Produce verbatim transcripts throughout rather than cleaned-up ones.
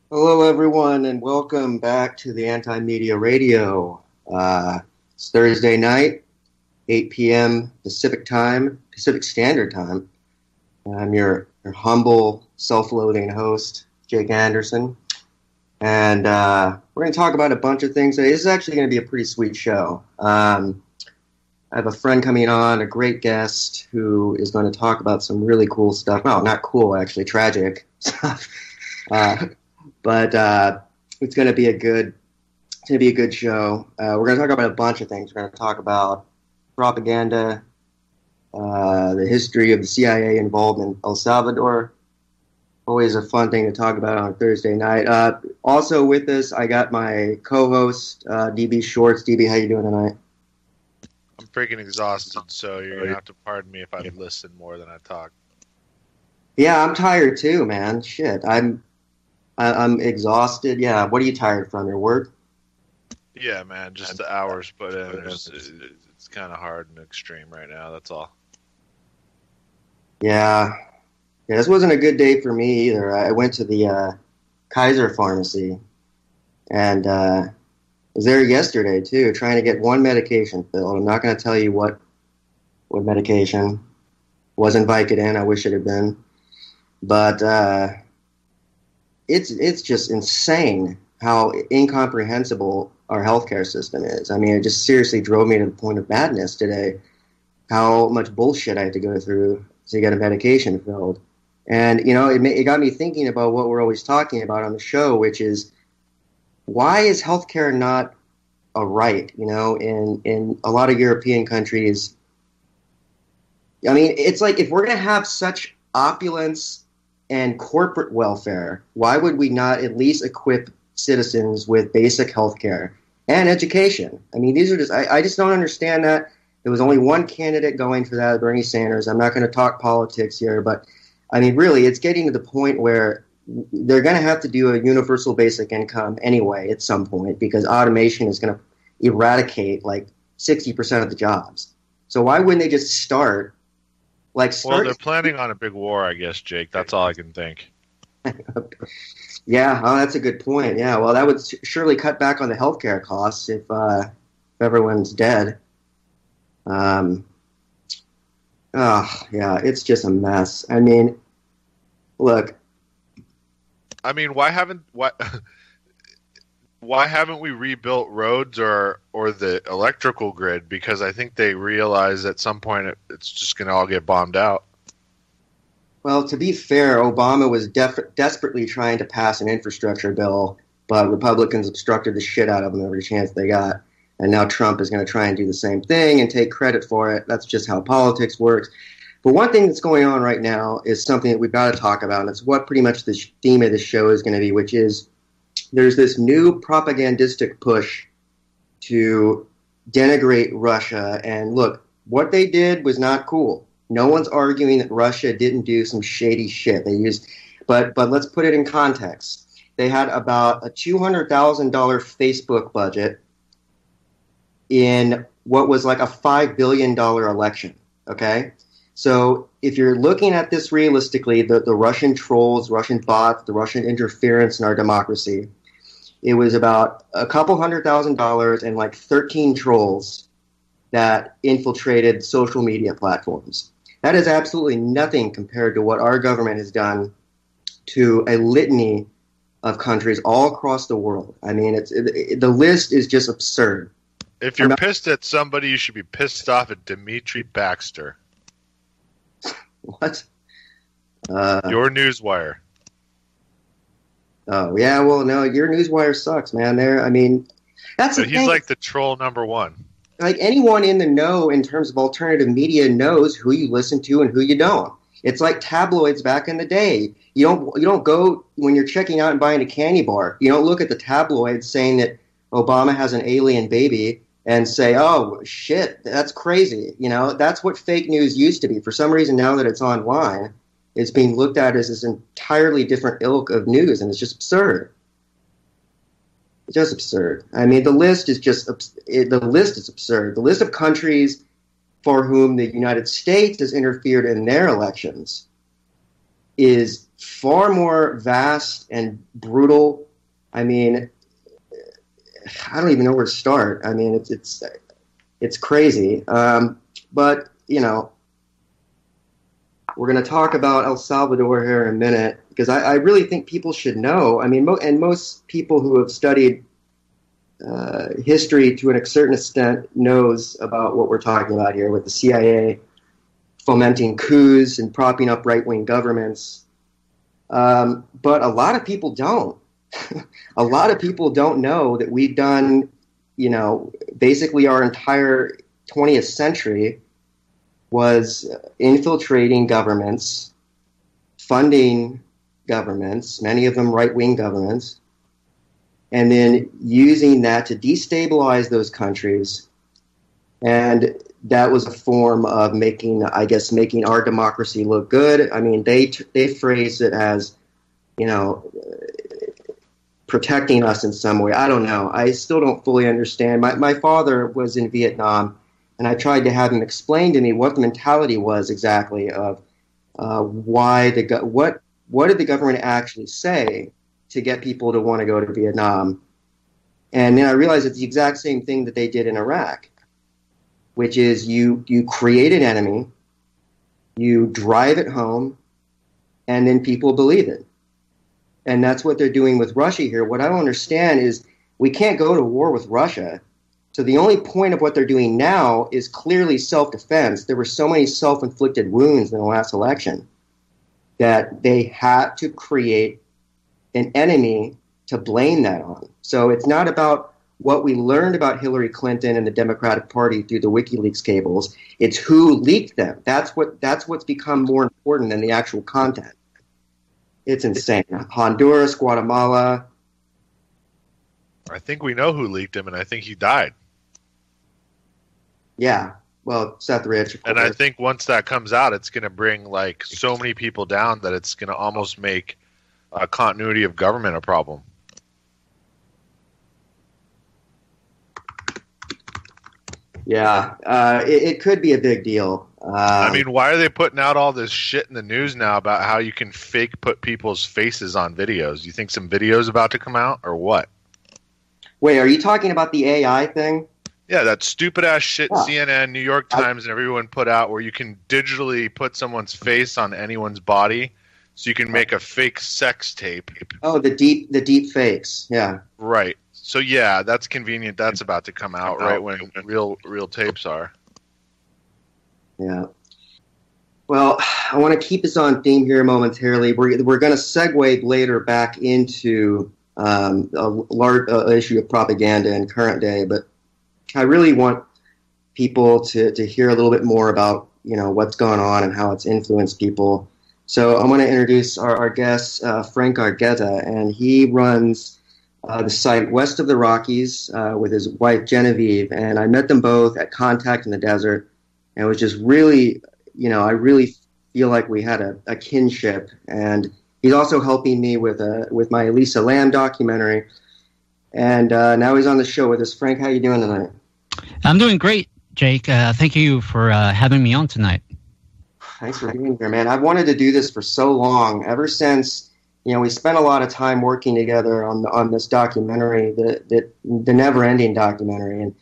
Hello, everyone, and welcome back to the Anti-Media Radio. Uh, it's Thursday night, eight p.m. Pacific Time, Pacific Standard Time. I'm your, your humble, self-loathing host, Jake Anderson, and uh, we're going to talk about a bunch of things today. This is actually going to be a pretty sweet show. Um, I have a friend coming on, a great guest, who is going to talk about some really cool stuff. No, not cool, actually, tragic stuff. uh, But uh, it's going to be a good, it's going to be a good show. Uh, we're going to talk about a bunch of things. We're going to talk about propaganda, uh, the history of the C I A involvement in El Salvador. Always a fun thing to talk about on a Thursday night. Uh, also with us, I got my co-host, uh, D B Shorts. D B, how you doing tonight? I'm freaking exhausted, so you're going to have to pardon me if I listen more than I talk. Yeah, I'm tired too, man. Shit, I'm. I'm exhausted. Yeah. What are you tired from? Your work? Yeah, man. Just the hours put in. It's, it's kind of hard and extreme right now. That's all. Yeah. Yeah. This wasn't a good day for me either. I went to the uh, Kaiser Pharmacy and uh, was there yesterday too, trying to get one medication filled. I'm not going to tell you what what medication. Wasn't Vicodin. I wish it had been, but. Uh, It's it's just insane how incomprehensible our healthcare system is. I mean, it just seriously drove me to the point of madness today. How much bullshit I had to go through to get a medication filled, and you know, it it got me thinking about what we're always talking about on the show, which is why is healthcare not a right? You know, in in a lot of European countries, I mean, it's like if we're gonna have such opulence and corporate welfare, why would we not at least equip citizens with basic health care and education? I mean, these are just, I, I just don't understand that. There was only one candidate going for that, Bernie Sanders. I'm not going to talk politics here, but I mean, really, it's getting to the point where they're going to have to do a universal basic income anyway at some point because automation is going to eradicate like sixty percent of the jobs. So why wouldn't they just start Like start- well, they're planning on a big war, I guess, Jake. That's all I can think. Yeah, oh, that's a good point. Yeah, well, that would surely cut back on the healthcare costs if, uh, if everyone's dead. Um, oh, yeah, it's just a mess. I mean, look. I mean, why haven't why why haven't we rebuilt roads or or the electrical grid? Because I think they realize at some point it, it's just going to all get bombed out. Well, to be fair, Obama was def- desperately trying to pass an infrastructure bill, but Republicans obstructed the shit out of him every chance they got. And now Trump is going to try and do the same thing and take credit for it. That's just how politics works. But one thing that's going on right now is something that we've got to talk about, and it's what pretty much the theme of the show is going to be, which is there's this new propagandistic push to denigrate Russia. And look, what they did was not cool. No one's arguing that Russia didn't do some shady shit. They used, but but let's put it in context. They had about a two hundred thousand dollars Facebook budget in what was like a five billion dollars election. Okay, so if you're looking at this realistically, the, the Russian trolls, Russian bots, the Russian interference in our democracy, it was about a couple hundred thousand dollars and like thirteen trolls that infiltrated social media platforms. That is absolutely nothing compared to what our government has done to a litany of countries all across the world. I mean, it's it, it, the list is just absurd. If you're not pissed at somebody, you should be pissed off at Dimitri Baxter. What? Uh, Your Newswire. Oh, yeah, well, no, your Newswire sucks, man. There, I mean, that's the But he's thing. like the troll number one. Like anyone in the know in terms of alternative media knows who you listen to and who you don't. It's like tabloids back in the day. You don't you don't go when you're checking out and buying a candy bar. You don't look at the tabloids saying that Obama has an alien baby and say, "Oh shit, that's crazy." You know, that's what fake news used to be. For some reason, now that it's online, it's being looked at as this entirely different ilk of news, and it's just absurd. It's just absurd. I mean, the list is just the list is absurd. The list of countries for whom the United States has interfered in their elections is far more vast and brutal. I mean, I don't even know where to start. I mean, it's it's it's crazy. Um, but you know, we're going to talk about El Salvador here in a minute because I, I really think people should know. I mean, mo- and most people who have studied uh, history to a certain extent knows about what we're talking about here with the C I A fomenting coups and propping up right-wing governments. Um, but a lot of people don't. A lot of people don't know that we've done, you know, basically our entire twentieth century was infiltrating governments, funding governments, many of them right-wing governments, and then using that to destabilize those countries. And that was a form of making, I guess, making our democracy look good. I mean, they they phrased it as, you know, protecting us in some way. I don't know. I still don't fully understand. My my father was in Vietnam, and I tried to have him explain to me what the mentality was exactly of uh, why the go- what what did the government actually say to get people to want to go to Vietnam. And then I realized it's the exact same thing that they did in Iraq, which is you you create an enemy, you drive it home, and then people believe it. And that's what they're doing with Russia here. What I don't understand is we can't go to war with Russia. So the only point of what they're doing now is clearly self-defense. There were so many self-inflicted wounds in the last election that they had to create an enemy to blame that on. So it's not about what we learned about Hillary Clinton and the Democratic Party through the WikiLeaks cables. It's who leaked them. That's what that's what's become more important than the actual content. It's insane. Honduras, Guatemala. I think we know who leaked him, and I think he died. Yeah. Well, Seth Rich. And I think once that comes out, it's going to bring like so many people down that it's going to almost make uh, continuity of government a problem. Yeah, uh, it, it could be a big deal. Um, I mean, why are they putting out all this shit in the news now about how you can fake put people's faces on videos? You think some video's about to come out, or what? Wait, are you talking about the A I thing? Yeah, that stupid ass shit Yeah. C N N, New York Times, and everyone put out where you can digitally put someone's face on anyone's body, so you can make a fake sex tape. Oh, the deep, the deep fakes. Yeah. Right. So yeah, that's convenient. That's about to come out right when real real tapes are. Yeah. Well, I want to keep us on theme here momentarily. We're we're going to segue later back into um, a large uh, issue of propaganda in current day, but I really want people to, to hear a little bit more about, you know, what's going on and how it's influenced people. So I'm going to introduce our, our guest, uh, Frank Argueta, and he runs uh, the site West of the Rockies uh, with his wife Genevieve, and I met them both at Contact in the Desert, and it was just really, you know, I really feel like we had a, a kinship, and he's also helping me with a, with my Elisa Lam documentary, and uh, now he's on the show with us. Frank, how you doing tonight? I'm doing great, Jake. Uh, thank you for uh, having me on tonight. Thanks for being here, man. I've wanted to do this for so long, ever since, you know, we spent a lot of time working together on the, on this documentary, the the, the never-ending documentary. And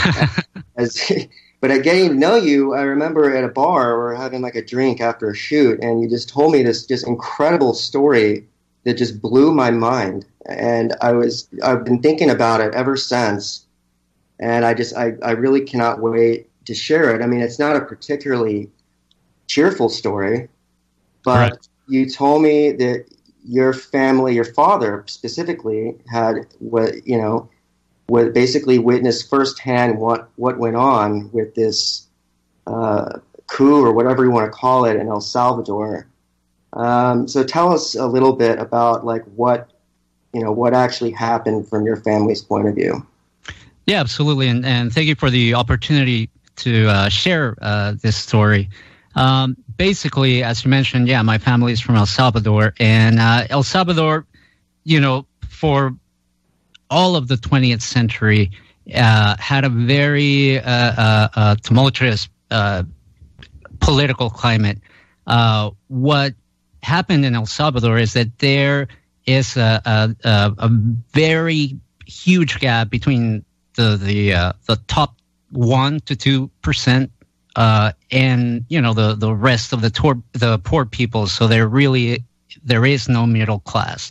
as, but at getting to know you, I remember at a bar, we were having like a drink after a shoot, and you just told me this just incredible story that just blew my mind. And I was, I've been thinking about it ever since. And I just, I, I really cannot wait to share it. I mean, it's not a particularly cheerful story, but right. You told me that your family, your father specifically, had what, you know, what basically witnessed firsthand what, what went on with this uh, coup or whatever you want to call it in El Salvador. Um, so tell us a little bit about like what, you know, what actually happened from your family's point of view. Yeah, absolutely. And, and thank you for the opportunity to uh, share uh, this story. Um, basically, as you mentioned, yeah, my family is from El Salvador. And uh, El Salvador, you know, for all of the twentieth century, uh, had a very uh, uh, uh, tumultuous uh, political climate. Uh, what happened in El Salvador is that there is a, a, a, a very huge gap between the the uh, the top one to two percent uh, and you know the the rest of the tor- the poor people. So there really there is no middle class.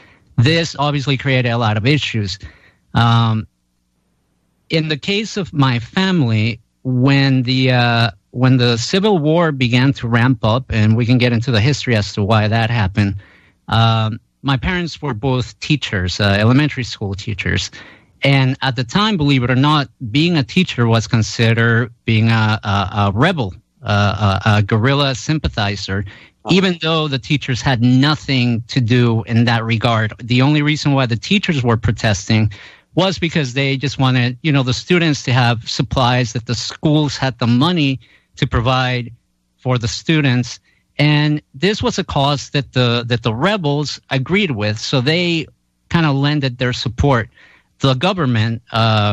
This obviously created a lot of issues. Um, in the case of my family, when the uh, when the Civil War began to ramp up, and we can get into the history as to why that happened. Um, my parents were both teachers, uh, elementary school teachers. And at the time, believe it or not, being a teacher was considered being a, a, a rebel, uh, a, a guerrilla sympathizer, oh. even though the teachers had nothing to do in that regard. The only reason why the teachers were protesting was because they just wanted, you know, the students to have supplies that the schools had the money to provide for the students. And this was a cause that the that the rebels agreed with, so they kind of lended their support. The government, uh,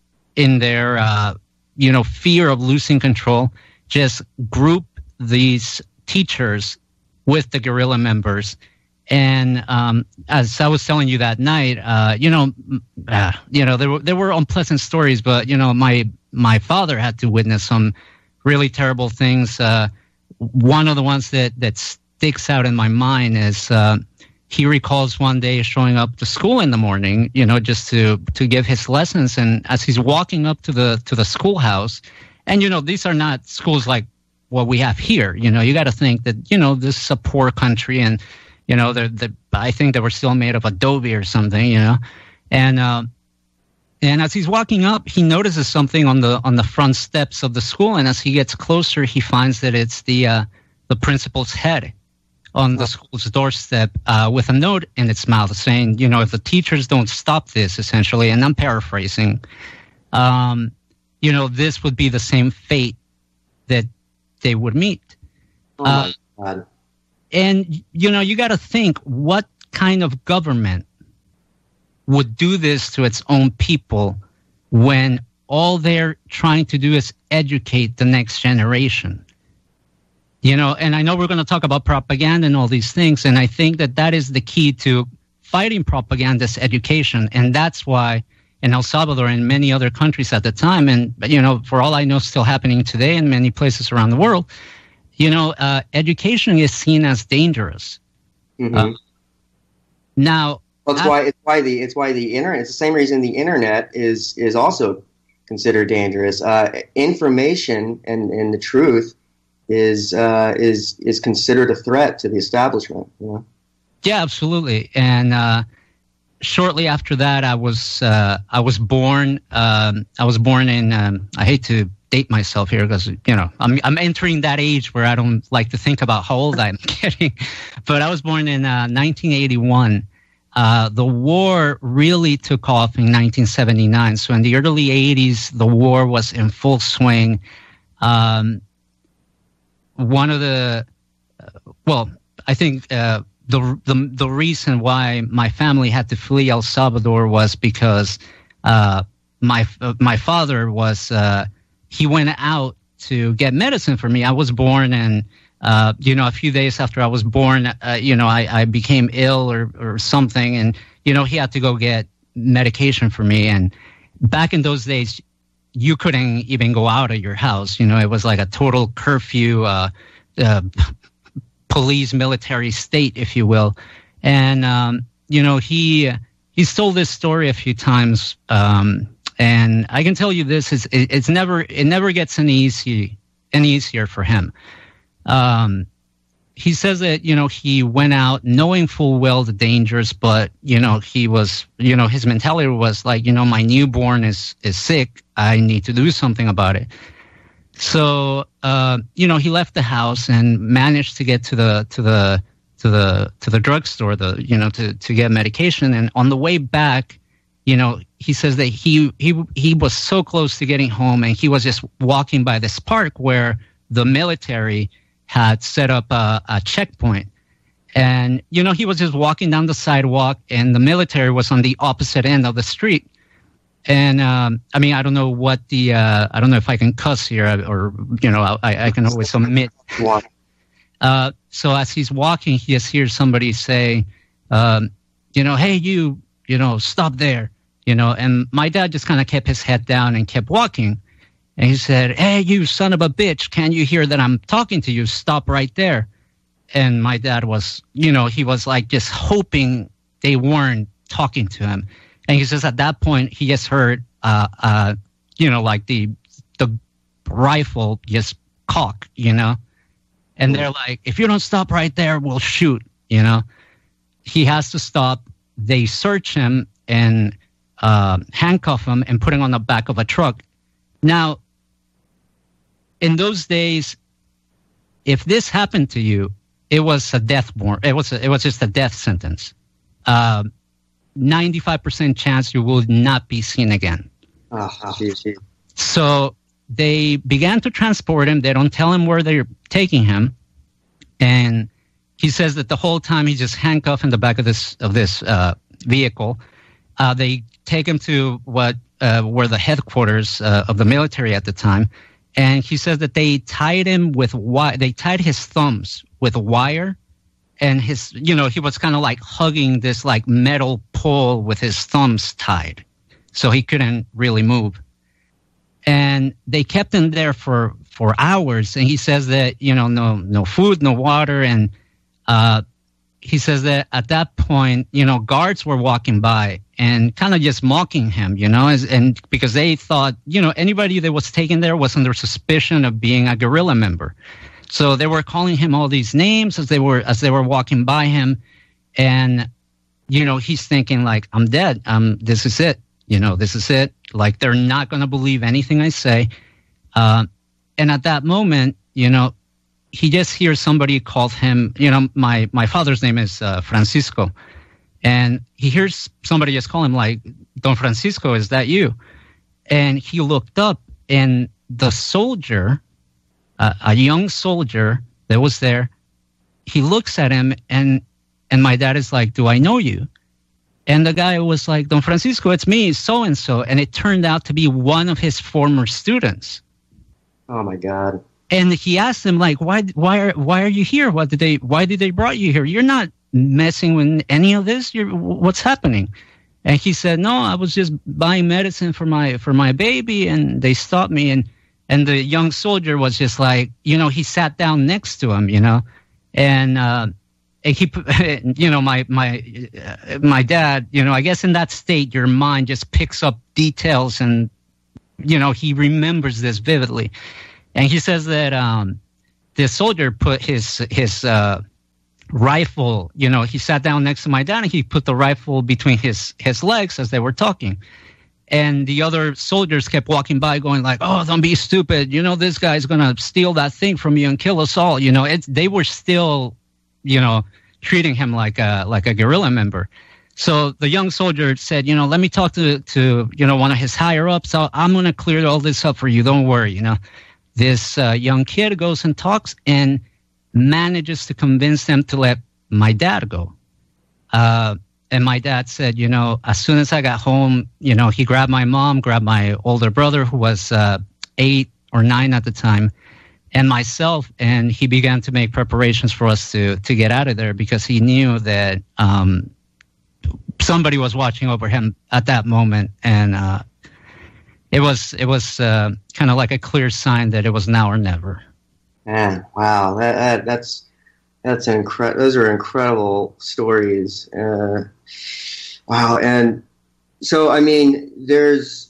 in their uh, you know fear of losing control, just grouped these teachers with the guerrilla members. And um, as I was telling you that night, uh, you know, uh, you know, there were there were unpleasant stories, but you know, my my father had to witness some really terrible things. Uh, one of the ones that that sticks out in my mind is uh, he recalls one day showing up to school in the morning, you know, just to to give his lessons, and as he's walking up to the to the schoolhouse, and you know, these are not schools like what we have here. You know, you got to think that you know this is a poor country and. You know, the the I think they were still made of adobe or something. You know, and uh, and as he's walking up, he notices something on the on the front steps of the school. And as he gets closer, he finds that it's the uh, the principal's head on the school's doorstep uh, with a note in its mouth saying, you know, if the teachers don't stop this, essentially, and I'm paraphrasing, um, you know, this would be the same fate that they would meet. Oh my uh, God. And, you know, you got to think, what kind of government would do this to its own people when all they're trying to do is educate the next generation? You know, and I know we're going to talk about propaganda and all these things, and I think that that is the key to fighting propagandist education. And that's why in El Salvador and many other countries at the time, and, you know, for all I know, still happening today in many places around the world, you know, uh, education is seen as dangerous. Mm-hmm. Uh, now, well, it's why it's why the it's why the internet. It's the same reason the internet is is also considered dangerous. Uh, information and, and the truth is uh, is is considered a threat to the establishment. You know? Yeah, absolutely. And uh, shortly after that, I was uh, I was born. Um, I was born in. Um, I hate to date myself here because you know I'm I'm entering that age where I don't like to think about how old I'm getting, but I was born in uh, nineteen eighty-one. Uh, the war really took off in nineteen seventy-nine. So in the early eighties, the war was in full swing. Um, one of the uh, well, I think uh, the the the reason why my family had to flee El Salvador was because uh, my uh, my father was. Uh, He went out to get medicine for me. I was born, and uh, you know, a few days after I was born, uh, you know, I, I became ill or or something, and you know, he had to go get medication for me. And back in those days, you couldn't even go out of your house. You know, it was like a total curfew, uh, uh, police, military state, if you will. And um, you know, he he's told this story a few times. Um, And I can tell you this: is it, it's never it never gets any easy any easier for him. Um, he says that you know he went out knowing full well the dangers, but you know he was you know his mentality was like you know my newborn is is sick. I need to do something about it. So uh, you know he left the house and managed to get to the to the to the to the drugstore, the you know to to get medication. And on the way back, you know, he says that he he he was so close to getting home, and he was just walking by this park where the military had set up a, a checkpoint. And, you know, he was just walking down the sidewalk, and the military was on the opposite end of the street. And, um, I mean, I don't know what the, uh, I don't know if I can cuss here, or, you know, I, I can always omit. Uh, so as he's walking, he just hears somebody say, um, you know, hey, you, you know, stop there, you know. And my dad just kind of kept his head down and kept walking. And he said, hey, you son of a bitch, can you hear that I'm talking to you? Stop right there. And my dad was, you know, he was like just hoping they weren't talking to him. And he says at that point, he just heard, uh, uh, you know, like the the rifle just cock, you know. And they're like, if you don't stop right there, we'll shoot, you know. He has to stop. They search him and uh, handcuff him and put him on the back of a truck. Now, in those days, if this happened to you, it was a death warrant. It was a, it was just a death sentence. Uh, ninety-five percent chance you will not be seen again. Oh, geez, geez. So they began to transport him. They don't tell him where they're taking him. And he says that the whole time he's just handcuffed in the back of this of this uh, vehicle. Uh, they take him to what uh, were the headquarters uh, of the military at the time. And he says that they tied him with wi- they tied his thumbs with a wire. And his, you know, he was kind of like hugging this like metal pole with his thumbs tied. So he couldn't really move. And they kept him there for, for hours. And he says that, you know, no no food, no water. And uh, he says that at that point, you know, guards were walking by and kind of just mocking him, you know, as, and because they thought, you know, anybody that was taken there was under suspicion of being a guerrilla member. So they were calling him all these names as they were as they were walking by him. And, you know, he's thinking like, I'm dead. Um, this is it. You know, this is it. Like, they're not going to believe anything I say. Uh, and at that moment, you know, he just hears somebody call him, you know, my, my father's name is uh, Francisco. And he hears somebody just call him like, Don Francisco, is that you? And he looked up, and the soldier, uh, a young soldier that was there, he looks at him, and and my dad is like, do I know you? And the guy was like, Don Francisco, it's me, so-and-so. And it turned out to be one of his former students. Oh, my God. And he asked him, like, why why are why are you here? What did they why did they brought you here? You're not messing with any of this. You're, what's happening? And he said, no, I was just buying medicine for my for my baby, and they stopped me. And and the young soldier was just like, you know, he sat down next to him, you know, and uh, and he, you know, my my uh, my dad, you know, I guess in that state, your mind just picks up details, and you know, he remembers this vividly. And he says that um, the soldier put his his uh, rifle, you know, he sat down next to my dad, and he put the rifle between his, his legs as they were talking. And the other soldiers kept walking by going like, oh, don't be stupid. You know, this guy's going to steal that thing from you and kill us all. You know, it's, they were still, you know, treating him like a, like a guerrilla member. So the young soldier said, you know, let me talk to, to you know, one of his higher ups. I'll, I'm going to clear all this up for you. Don't worry, you know. This uh, young kid goes and talks and manages to convince them to let my dad go. Uh, and my dad said, you know, as soon as I got home, you know, he grabbed my mom, grabbed my older brother, who was uh, eight or nine at the time, and myself, and he began to make preparations for us to to get out of there, because he knew that um, somebody was watching over him at that moment. And uh, it was, it was uh, kind of like a clear sign that it was now or never. Man, wow, that, that that's that's incredible. Those are incredible stories. Uh, wow, and so I mean, there's,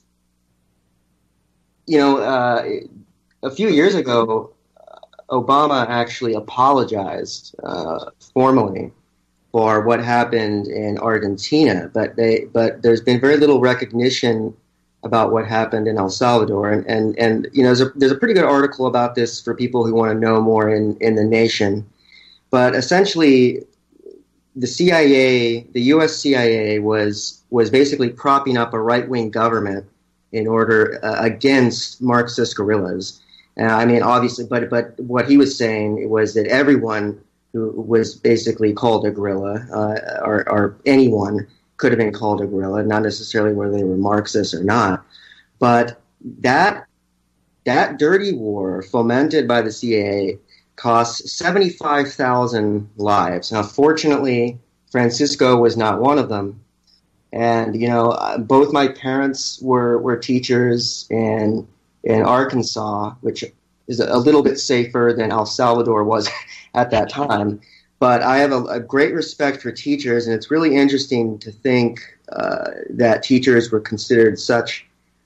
you know, uh, a few years ago, Obama actually apologized uh, formally for what happened in Argentina, but they but there's been very little recognition about what happened in El Salvador. And, and, and you know, there's a, there's a pretty good article about this for people who want to know more in, in The Nation. But essentially, the C I A, the U S C I A, was was basically propping up a right-wing government in order uh, against Marxist guerrillas. Uh, I mean, obviously, but but what he was saying was that everyone who was basically called a guerrilla, uh, or, or anyone, could have been called a guerrilla, not necessarily whether they were Marxists or not. But that that dirty war fomented by the C I A cost seventy-five thousand lives. Now, fortunately, Francisco was not one of them. And, you know, both my parents were, were teachers in, in Arkansas, which is a little bit safer than El Salvador was at that time. But I have a, a great respect for teachers, and it's really interesting to think uh, that teachers were considered such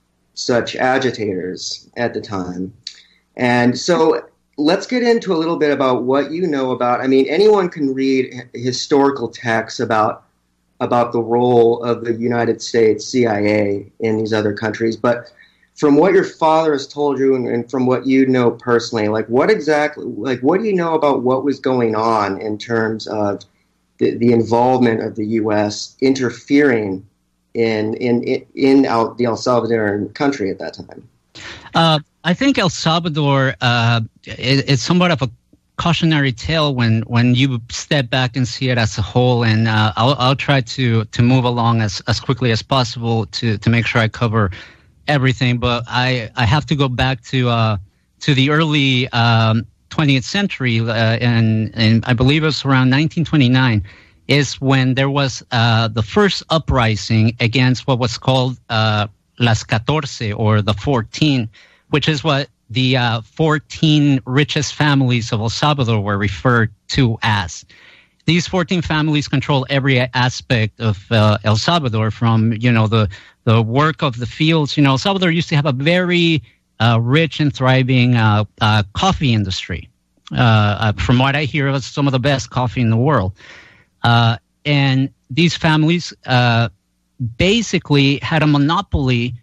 such agitators at the time. And so let's get into a little bit about what you know about. I mean, anyone can read historical texts about about the role of the United States C I A in these other countries, but from what your father has told you and, and from what you know personally, like what exactly, like what do you know about what was going on in terms of the, the involvement of the U S interfering in in in, in El, the El Salvadoran country at that time? Uh, I think El Salvador uh, is, is somewhat of a cautionary tale when, when you step back and see it as a whole. And uh, I'll, I'll try to, to move along as, as quickly as possible to, to make sure I cover everything. But I, I have to go back to uh, to the early um, twentieth century, uh, and, and I believe it was around nineteen twenty-nine, is when there was uh, the first uprising against what was called uh, Las Catorce, or the fourteen, which is what the uh, fourteen richest families of El Salvador were referred to as. These fourteen families control every aspect of uh, El Salvador, from, you know, the, the work of the fields. You know, El Salvador used to have a very uh, rich and thriving uh, uh, coffee industry. Uh, uh, from what I hear, it was some of the best coffee in the world. Uh, and these families uh, basically had a monopoly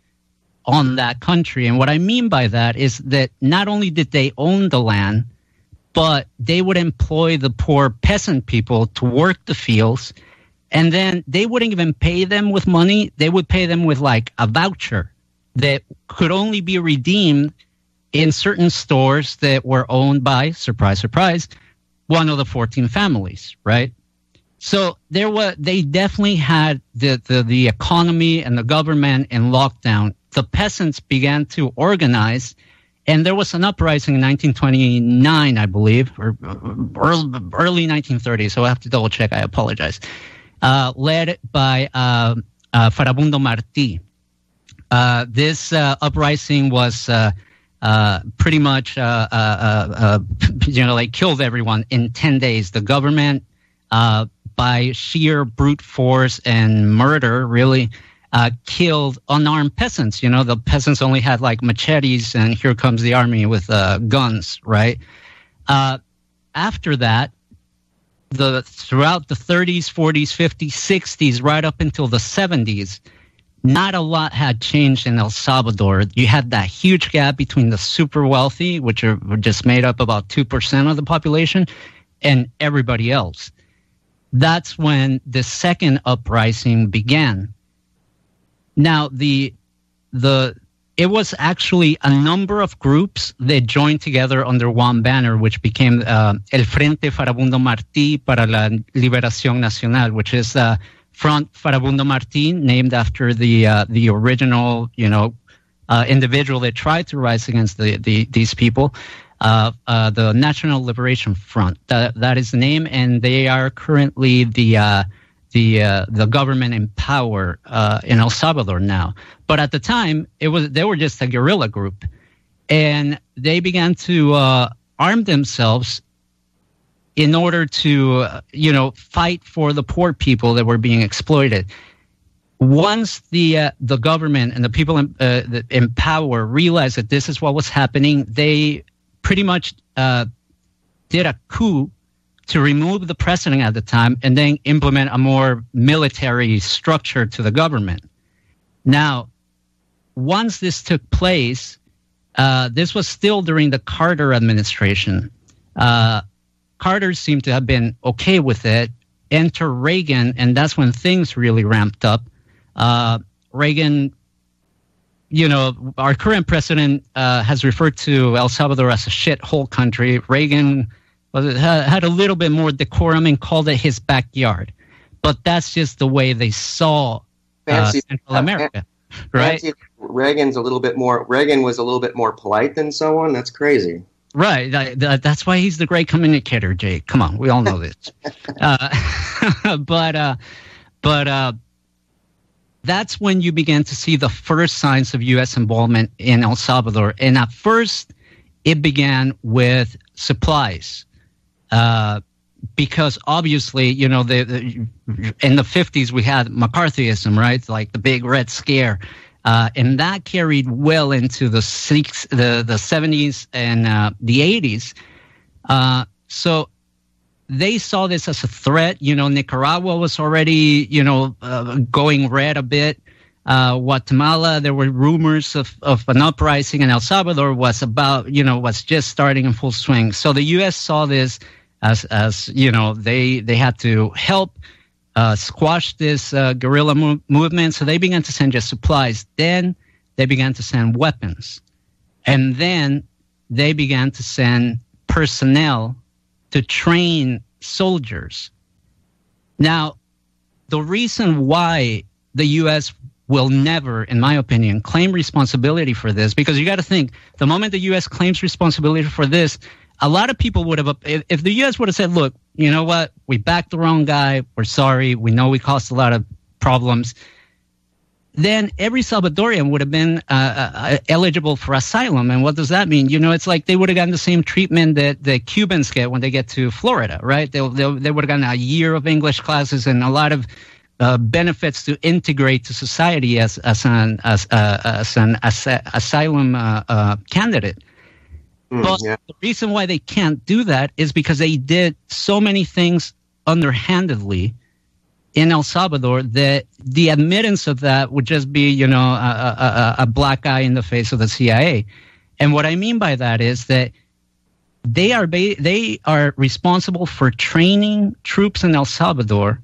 on that country. And what I mean by that is that not only did they own the land, but they would employ the poor peasant people to work the fields, and then they wouldn't even pay them with money. They would pay them with like a voucher that could only be redeemed in certain stores that were owned by, surprise, surprise, one of the fourteen families, right? So there was, they definitely had the, the, the economy and the government in lockdown. The peasants began to organize, and there was an uprising in nineteen twenty-nine, I believe, or early, early nineteen thirty, so I have to double check, I apologize, uh, led by uh, uh, Farabundo Martí. Uh, this uh, uprising was uh, uh, pretty much, uh, uh, uh, you know, like killed everyone in ten days. The government, uh, by sheer brute force and murder, really uh, killed unarmed peasants. You know, the peasants only had like machetes, and here comes the army with uh, guns, right? Uh, after that, the throughout the thirties, forties, fifties, sixties, right up until the seventies, not a lot had changed in El Salvador. You had that huge gap between the super wealthy, which are just made up about two percent of the population, and everybody else. That's when the second uprising began. Now, the the it was actually a number of groups that joined together under one banner, which became uh, El Frente Farabundo Martí para la Liberación Nacional, which is uh, Front Farabundo Martí, named after the uh, the original, you know, uh, individual that tried to rise against the, the these people. Uh, uh, the National Liberation Front. That that is the name, and they are currently the uh, the uh, the government in power uh, in El Salvador now. But at the time, it was they were just a guerrilla group, and they began to uh, arm themselves in order to uh, you know fight for the poor people that were being exploited. Once the uh, the government and the people in, uh, in power realized that this is what was happening, they pretty much uh, did a coup to remove the president at the time and then implement a more military structure to the government. Now, once this took place, uh, this was still during the Carter administration. Uh, Carter seemed to have been okay with it. Enter Reagan, and that's when things really ramped up. Uh, Reagan... You know, our current president uh, has referred to El Salvador as a shithole country. Reagan was, had a little bit more decorum and called it his backyard. But that's just the way they saw uh, Central America, right? Reagan's a little bit more. Reagan was a little bit more polite than someone. That's crazy. Right. That, that, that's why he's the great communicator, Jake. Come on, we all know this. uh, but uh, but uh, that's when you began to see the first signs of U S involvement in El Salvador. And at first, it began with supplies. Uh, because obviously, you know, the, the, in the fifties, we had McCarthyism, right? Like the big Red Scare. Uh, and that carried well into the six, the, the seventies and uh, the eighties. Uh, so they saw this as a threat. You know, Nicaragua was already, you know, uh, going red a bit. Uh, Guatemala, there were rumors of, of an uprising, and El Salvador was about, you know, was just starting in full swing. So the U S saw this as, as you know, they, they had to help Uh, squash this uh, guerrilla mo- movement, so they began to send just supplies. Then they began to send weapons. And then they began to send personnel to train soldiers. Now, the reason why the U S will never, in my opinion, claim responsibility for this, because you got to think, the moment the U S claims responsibility for this, a lot of people would have, if, if the U S would have said, look, you know what, we backed the wrong guy, we're sorry, we know we caused a lot of problems, then every Salvadorian would have been uh, uh, eligible for asylum. And what does that mean? You know, it's like they would have gotten the same treatment that the Cubans get when they get to Florida, right? They, they, they would have gotten a year of English classes and a lot of uh, benefits to integrate to society as, as an, as, uh, as an as, asylum uh, uh, candidate. Mm, but yeah. The reason why they can't do that is because they did so many things underhandedly in El Salvador that the admittance of that would just be, you know, a, a, a black eye in the face of the C I A. And what I mean by that is that they are ba- they are responsible for training troops in El Salvador,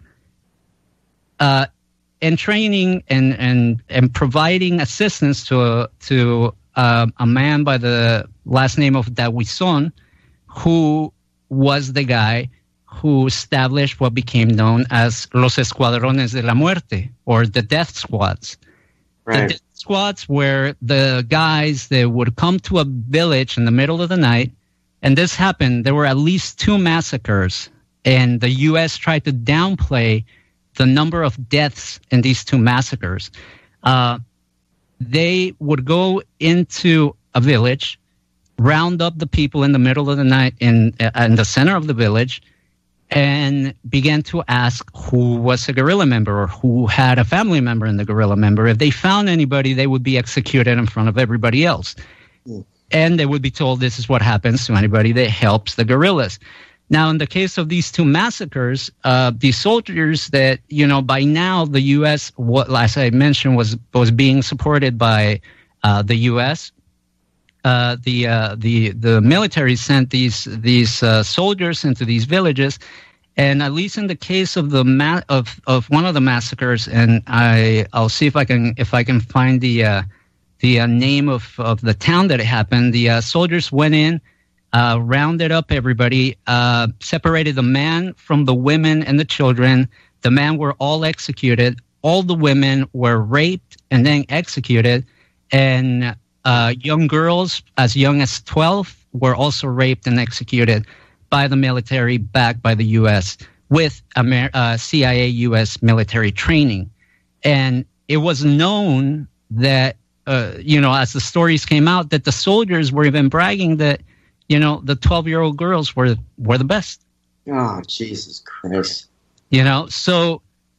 uh, and training and and and providing assistance to a, to uh, a man by the last name of Dahuizon, who was the guy who established what became known as Los Escuadrones de la Muerte, or the Death Squads. Right. The Death Squads were the guys that would come to a village in the middle of the night, and this happened. There were at least two massacres, and the U S tried to downplay the number of deaths in these two massacres. Uh, they would go into a village, round up the people in the middle of the night in, uh, in the center of the village, and began to ask who was a guerrilla member or who had a family member in the guerrilla member. If they found anybody, they would be executed in front of everybody else. Mm. And they would be told this is what happens to anybody that helps the guerrillas. Now, in the case of these two massacres, uh, these soldiers that, you know, by now the U S, what, as I mentioned, was was being supported by uh, the U S. Uh, the uh, the the military sent these these uh, soldiers into these villages, and at least in the case of the ma- of of one of the massacres, and I I'll see if I can if I can find the uh, the uh, name of, of the town that it happened. The uh, soldiers went in, uh, rounded up everybody, uh, separated the man from the women and the children. The men were all executed. All the women were raped and then executed, and Uh, young girls as young as twelve were also raped and executed by the military, backed by the U S, with Amer- uh, C I A U S military training. And it was known that, uh, you know, as the stories came out, that the soldiers were even bragging that, you know, the twelve-year-old girls were, were the best. Oh, Jesus Christ. You know, so...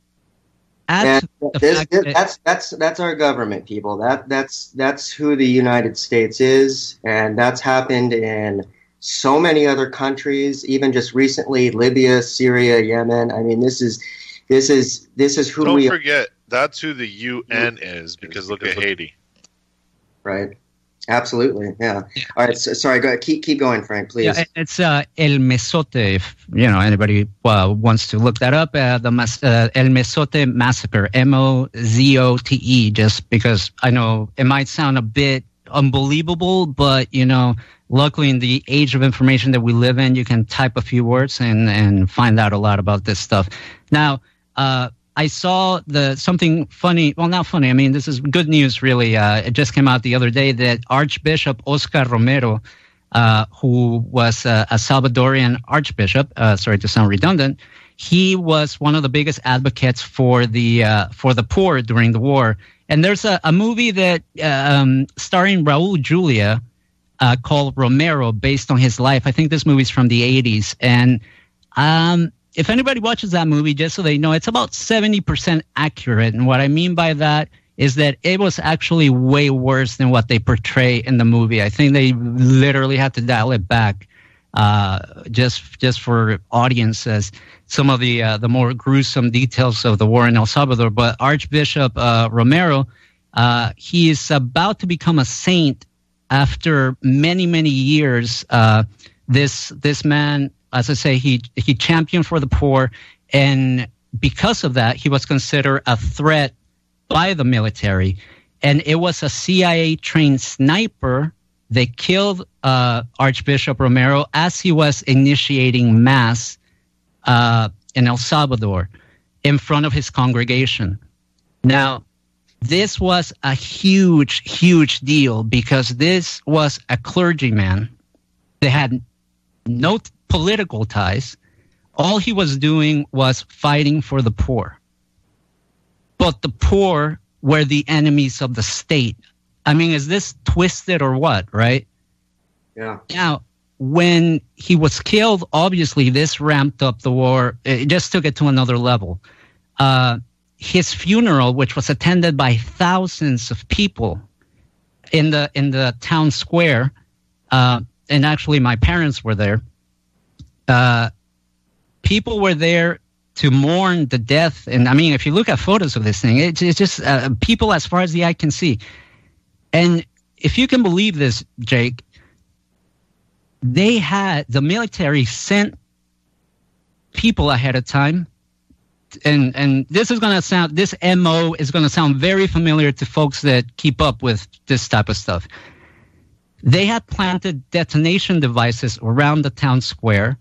And this, this, that's that's that's our government, people. That that's that's who the United States is, and that's happened in so many other countries. Even just recently, Libya, Syria, Yemen. I mean, this is this is this is who Don't we. Don't forget, that's who the U N is. Because look at Haiti. Right. Absolutely, yeah. All right, so, sorry. Go keep keep going, Frank, please. Yeah, it's uh, El Mesote. If you know anybody uh, wants to look that up, uh, the mas- uh, El Mesote massacre, M O Z O T E. Just because I know it might sound a bit unbelievable, but you know, luckily in the age of information that we live in, you can type a few words and and find out a lot about this stuff. Now. Uh, I saw the something funny. Well, not funny. I mean, this is good news, really. Uh, it just came out the other day that Archbishop Oscar Romero uh, who was uh, a Salvadorian archbishop. Uh, sorry to sound redundant. He was one of the biggest advocates for the uh, for the poor during the war. And there's a, a movie that um, starring Raul Julia uh, called Romero, based on his life. I think this movie's from the eighties. And um, if anybody watches that movie, just so they know, it's about seventy percent accurate. And what I mean by that is that it was actually way worse than what they portray in the movie. I think they literally had to dial it back uh, just just for audiences. Some of the uh, the more gruesome details of the war in El Salvador. But Archbishop uh, Romero, uh, he is about to become a saint after many, many years. Uh, this this man, as I say, he he championed for the poor, and because of that, he was considered a threat by the military. And it was a C I A-trained sniper that killed uh, Archbishop Romero as he was initiating mass Uh, in El Salvador, in front of his congregation. Now, this was a huge, huge deal because this was a clergyman that had no t- political ties. All he was doing was fighting for the poor. But the poor were the enemies of the state. I mean, is this twisted or what, right? Yeah. Now, when he was killed, obviously this ramped up the war. It just took it to another level. Uh, his funeral, which was attended by thousands of people in the in the town square, uh, and actually my parents were there. Uh, people were there to mourn the death. And I mean, if you look at photos of this thing, it's, it's just uh, people as far as the eye can see. And if you can believe this, Jake, they had, the military sent people ahead of time. And and this is going to sound, this M O is going to sound very familiar to folks that keep up with this type of stuff. They had planted detonation devices around the town square.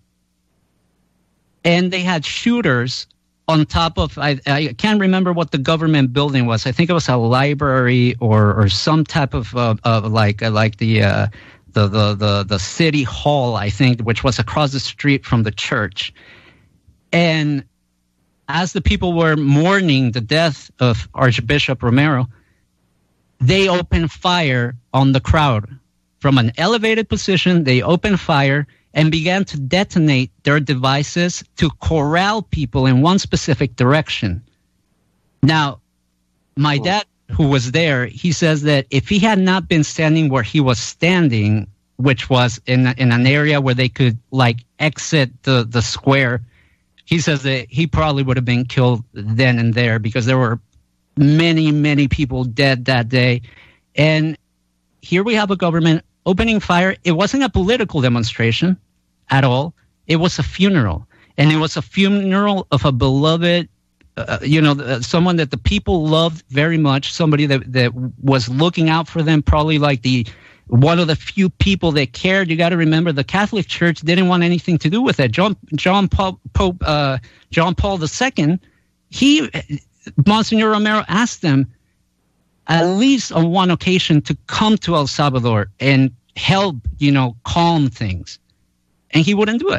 And they had shooters on top of, I, I can't remember what the government building was. I think it was a library or or some type of, uh, of like uh, like the, uh, the the the the city hall, I think, which was across the street from the church. And as the people were mourning the death of Archbishop Romero, they opened fire on the crowd. From an elevated position, they opened fire and began to detonate their devices to corral people in one specific direction. Now, my dad, who was there, he says that if he had not been standing where he was standing, which was in in an area where they could like exit the, the square, he says that he probably would have been killed then and there because there were many, many people dead that day. And here we have a government opening fire. It wasn't a political demonstration at all. It was a funeral. And it was a funeral of a beloved, uh, you know, uh, someone that the people loved very much, somebody that, that was looking out for them, probably like the one of the few people that cared. You got to remember, the Catholic Church didn't want anything to do with it. John John Paul Pope uh, John Paul the Second, he Monsignor Romero asked them at least on one occasion to come to El Salvador and help, you know, calm things, and he wouldn't do it.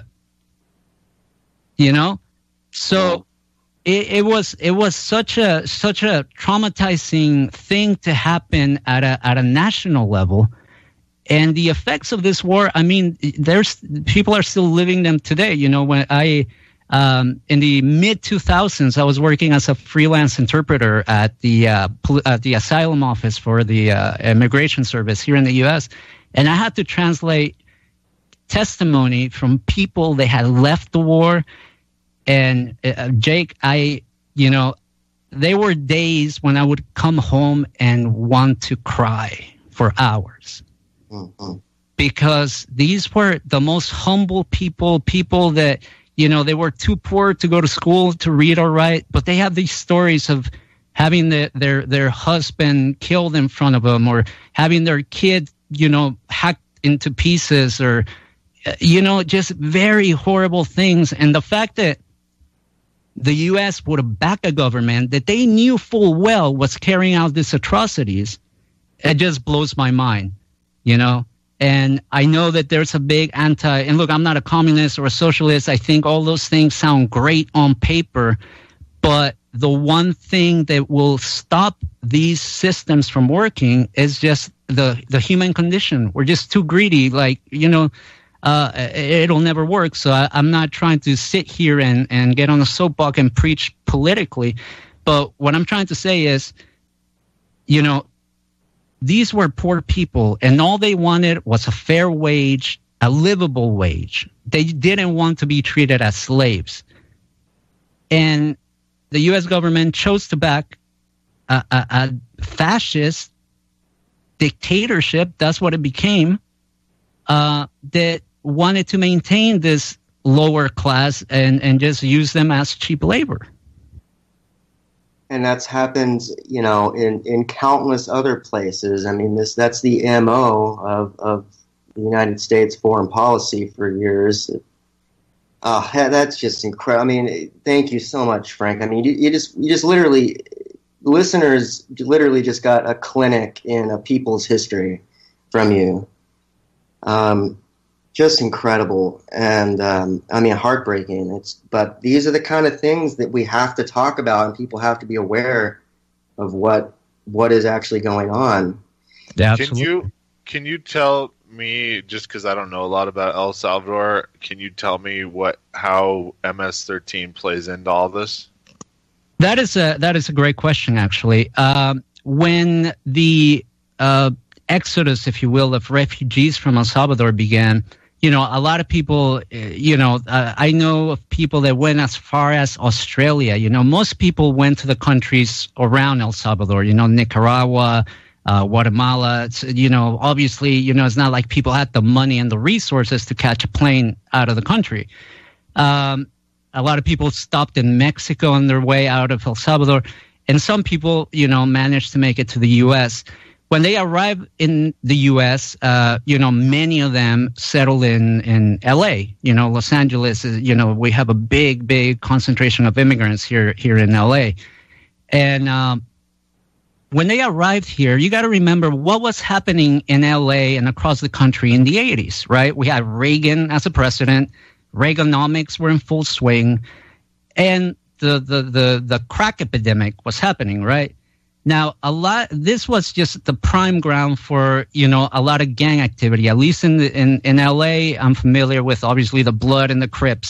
You know, so it, it was it was such a such a traumatizing thing to happen at a at a national level. And the effects of this war, I mean, there's people are still living them today. You know, when I, um, in the mid two thousands, I was working as a freelance interpreter at the uh, pol- at the asylum office for the uh, immigration service here in the U S, and I had to translate testimony from people that had left the war. And uh, Jake, I, you know, there were days when I would come home and want to cry for hours. Mm-hmm. Because these were the most humble people, people that, you know, they were too poor to go to school to read or write, but they have these stories of having the, their their husband killed in front of them, or having their kid, you know, hacked into pieces, or, you know, just very horrible things. And the fact that the U S would back a government that they knew full well was carrying out these atrocities, it just blows my mind. You know, And I know that there's a big anti, and look, I'm not a communist or a socialist. I think all those things sound great on paper, but the one thing that will stop these systems from working is just the, the human condition. We're just too greedy. Like, you know, uh, it'll never work. So I, I'm not trying to sit here and, and get on a soapbox and preach politically. But what I'm trying to say is, you know, these were poor people, and all they wanted was a fair wage, a livable wage. They didn't want to be treated as slaves. And the U S government chose to back a, a, a fascist dictatorship, that's what it became, uh, that wanted to maintain this lower class and, and just use them as cheap labor. And that's happened, you know, in, in countless other places. I mean, this that's the M O of, of the United States foreign policy for years. Uh, that's just incredible. I mean, thank you so much, Frank. I mean, you, you just you just literally, listeners literally just got a clinic in a people's history from you. Um, just incredible, and um, I mean, heartbreaking. It's but these are the kind of things that we have to talk about, and people have to be aware of what what is actually going on. Yeah, can absolutely. you can you tell me, just because I don't know a lot about El Salvador, can you tell me what how M S thirteen plays into all this? That is a that is a great question, actually. Um, when the uh, exodus, if you will, of refugees from El Salvador began, you know, a lot of people, you know, uh, I know of people that went as far as Australia. You know, most people went to the countries around El Salvador, you know, Nicaragua, uh, Guatemala. It's, you know, obviously, you know, it's not like people had the money and the resources to catch a plane out of the country. Um, a lot of people stopped in Mexico on their way out of El Salvador. And some people, you know, managed to make it to the U S When they arrived in the U S, uh, you know, many of them settled in, in L A. You know, Los Angeles is, you know, we have a big, big concentration of immigrants here, here in L A. And um, when they arrived here, you got to remember what was happening in L A and across the country in the eighties, right? We had Reagan as a president. Reaganomics were in full swing. And the, the, the, the crack epidemic was happening, right? Now, a lot. This was just the prime ground for, you know, a lot of gang activity. At least in the, in in L A, I'm familiar with obviously the Blood and the Crips,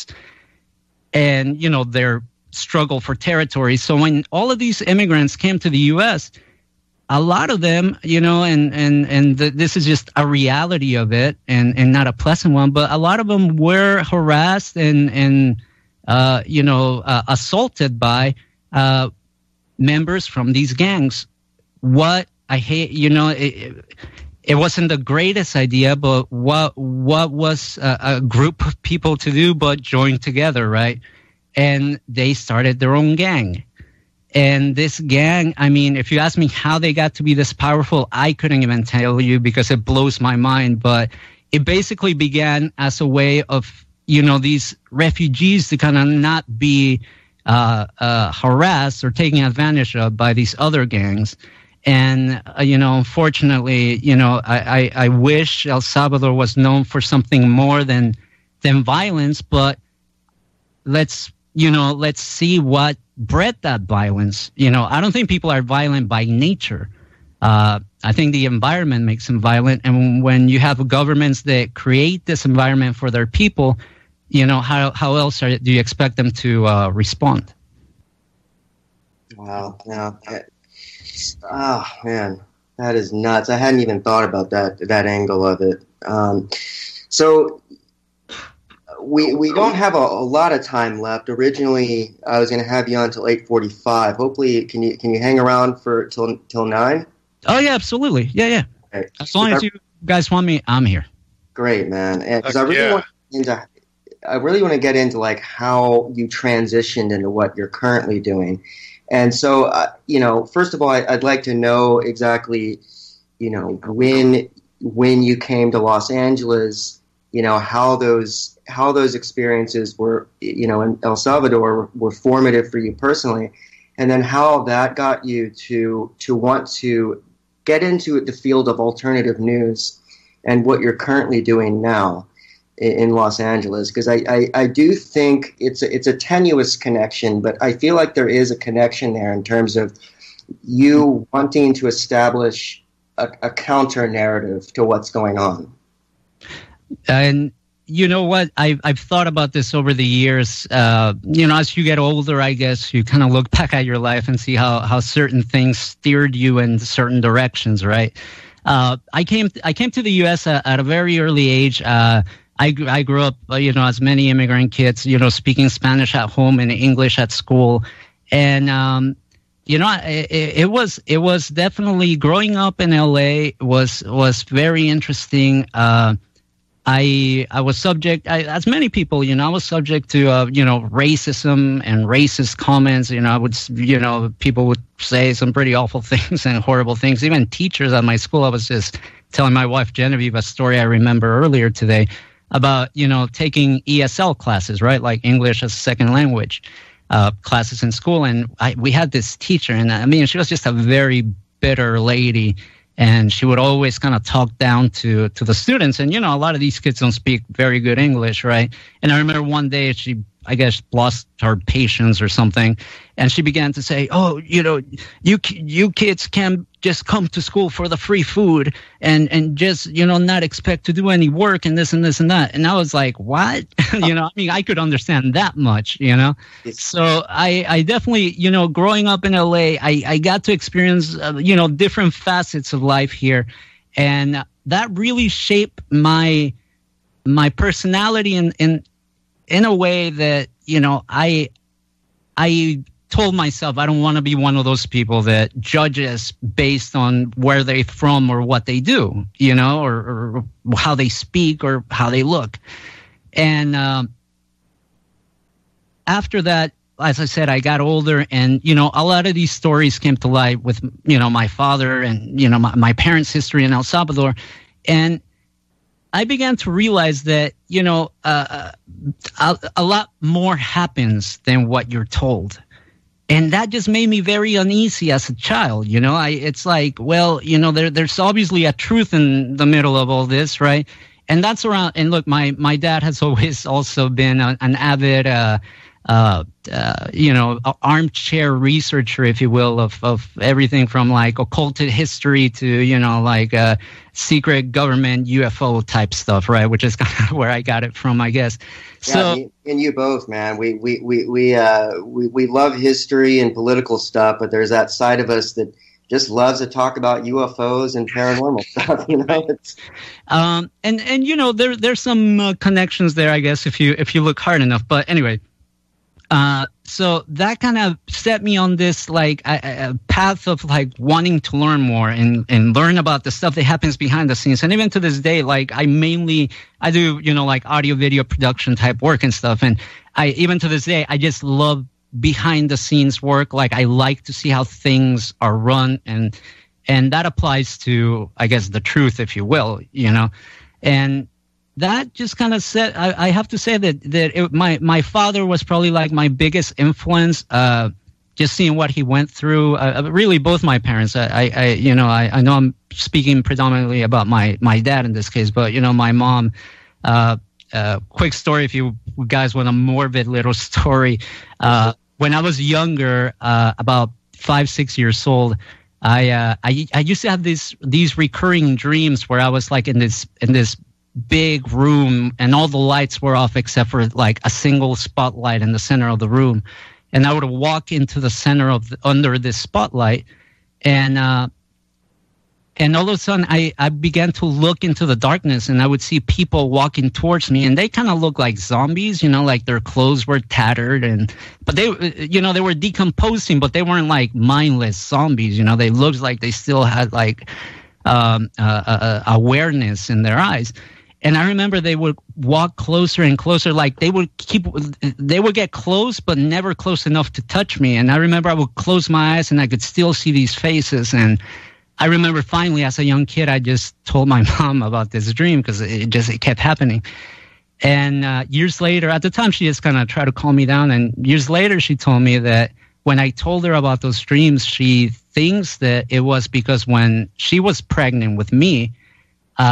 and you know their struggle for territory. So when all of these immigrants came to the U S, a lot of them, you know, and and and the, this is just a reality of it, and and not a pleasant one. But a lot of them were harassed and and uh, you know uh, assaulted by Uh, members from these gangs. What I hate, you know, it, it wasn't the greatest idea, but what what was a, a group of people to do but join together, right? And they started their own gang. And this gang, I mean, if you ask me how they got to be this powerful, I couldn't even tell you because it blows my mind. But it basically began as a way of, you know, these refugees to kind of not be Uh, uh, harassed or taken advantage of by these other gangs. And, uh, you know, unfortunately, you know, I, I, I wish El Salvador was known for something more than than violence, but let's, you know, let's see what bred that violence. You know, I don't think people are violent by nature. Uh, I think the environment makes them violent. And when you have governments that create this environment for their people, you know, how how else are, do you expect them to uh, respond? Wow. Yeah. Oh, man. That is nuts. I hadn't even thought about that that angle of it. Um, so we we don't have a, a lot of time left. Originally, I was going to have you on till eight forty-five. Hopefully, can you can you hang around for till till nine? Oh yeah, absolutely. Yeah, yeah. Okay. As long as you guys want me, I'm here. Great, man. Because I really yeah. want into I really want to get into like how you transitioned into what you're currently doing. And so, uh, you know, first of all, I, I'd like to know exactly, you know, when when you came to Los Angeles, you know, how those how those experiences were, you know, in El Salvador were, were formative for you personally, and then how that got you to to want to get into the field of alternative news and what you're currently doing now in, in Los Angeles? Because I, I, I do think it's a, it's a tenuous connection, but I feel like there is a connection there in terms of you wanting to establish a, a counter narrative to what's going on. And you know what? I've, I've thought about this over the years. Uh, you know, as you get older, I guess you kind of look back at your life and see how, how certain things steered you in certain directions, right? Uh, I came I came to the U S at, at a very early age. Uh, I, I grew up, uh, you know, as many immigrant kids, you know, speaking Spanish at home and English at school. And, um, you know, it, it was it was definitely growing up in L A was was very interesting. Uh, I I was subject, I, as many people, you know, I was subject to, uh, you know, racism and racist comments. You know, I would, you know, people would say some pretty awful things and horrible things. Even teachers at my school, I was just telling my wife Genevieve a story I remember earlier today about, you know, taking E S L classes, right, like English as a second language uh, classes in school. And I, we had this teacher, and I mean, she was just a very bitter lady. And she would always kind of talk down to, to the students. And, you know, a lot of these kids don't speak very good English, right? And I remember one day she, I guess, lost her patience or something. And she began to say, oh, you know, you you kids can just come to school for the free food and, and just, you know, not expect to do any work and this and this and that. And I was like, what? you know, I mean, I could understand that much, you know? So I, I definitely, you know, growing up in L A, I, I got to experience, uh, you know, different facets of life here. And that really shaped my my personality in, in, in a way that, you know, I I told myself I don't want to be one of those people that judges based on where they're from or what they do, you know, or, or how they speak or how they look. And um, after that, as I said, I got older, and, you know, a lot of these stories came to light with, you know, my father and, you know, my, my parents' history in El Salvador. And I began to realize that, you know, uh, a, a lot more happens than what you're told. And that just made me very uneasy as a child. You know, I, it's like, well, you know, there, there's obviously a truth in the middle of all this, right? And that's around, and look, my, my dad has always also been a, an avid, uh, uh, uh, you know, armchair researcher, if you will, of, of everything from like occulted history to, you know, like uh, secret government U F O type stuff, right? Which is kind of where I got it from, I guess. Yeah, so, me and you both, man. We we we we uh we, we love history and political stuff, but there's that side of us that just loves to talk about U F Os and paranormal stuff. You know, it's um, and and you know, there there's some uh, connections there, I guess, if you if you look hard enough. But anyway. Uh, so that kind of set me on this like a, a path of like wanting to learn more and, and learn about the stuff that happens behind the scenes. And even to this day, like I mainly, I do, you know, like audio video production type work and stuff. And I, even to this day, I just love behind the scenes work. Like I like to see how things are run, and, and that applies to, I guess, the truth, if you will, you know, and that just kind of said, I, I have to say that, that it, my, my father was probably like my biggest influence, uh, just seeing what he went through. Uh, really, both my parents. I, I, I you know, I, I know I'm speaking predominantly about my, my dad in this case, but, you know, my mom, uh, uh, quick story, if you guys want a morbid little story. Uh, when I was younger, uh, about five, six years old, I, uh, I, I used to have these, these recurring dreams where I was like in this, in this, big room and all the lights were off except for like a single spotlight in the center of the room, and I would walk into the center of the, under this spotlight, and uh and all of a sudden I, I began to look into the darkness, and I would see people walking towards me, and they kind of looked like zombies, you know, like their clothes were tattered, and but they, you know, they were decomposing, but they weren't like mindless zombies, you know, they looked like they still had like um uh, uh awareness in their eyes. And I remember they would walk closer and closer, like they would keep, they would get close, but never close enough to touch me. And I remember I would close my eyes and I could still see these faces. And I remember finally, as a young kid, I just told my mom about this dream because it just, it kept happening. And uh, years later, at the time, she just kind of tried to calm me down. And years later, she told me that when I told her about those dreams, she thinks that it was because when she was pregnant with me, uh,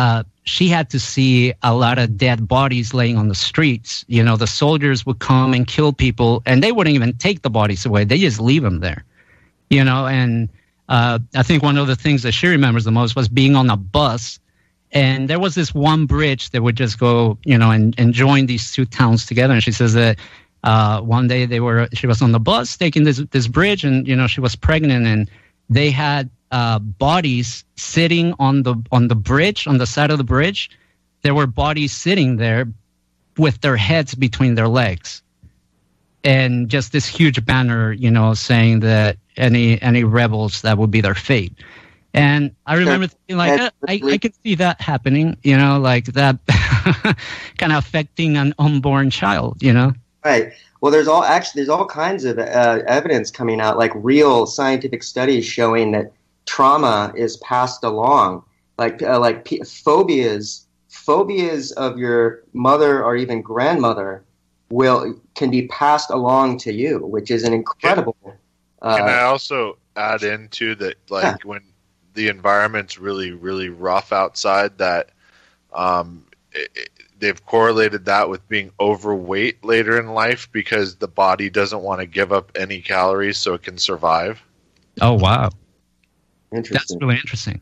she had to see a lot of dead bodies laying on the streets. You know, the soldiers would come and kill people, and they wouldn't even take the bodies away. They just leave them there, you know. And uh, I think one of the things that she remembers the most was being on a bus, and there was this one bridge that would just go, you know, and, and join these two towns together. And she says that uh, one day they were, she was on the bus taking this this bridge, and, you know, she was pregnant, and they had Uh, bodies sitting on the on the bridge, on the side of the bridge. There were bodies sitting there with their heads between their legs, and just this huge banner, you know, saying that any any rebels, that would be their fate. And I remember thinking, like, uh, I, I could see that happening, you know, like that kind of affecting an unborn child, you know. Right. Well, there's all actually there's all kinds of uh, evidence coming out, like real scientific studies showing that trauma is passed along, like uh, like p- phobias, phobias of your mother or even grandmother will can be passed along to you, which is an incredible. Uh, Can I also add into that, like yeah. when the environment's really really rough outside, that um, it, it, they've correlated that with being overweight later in life because the body doesn't want to give up any calories so it can survive. Oh wow. Interesting. That's really interesting.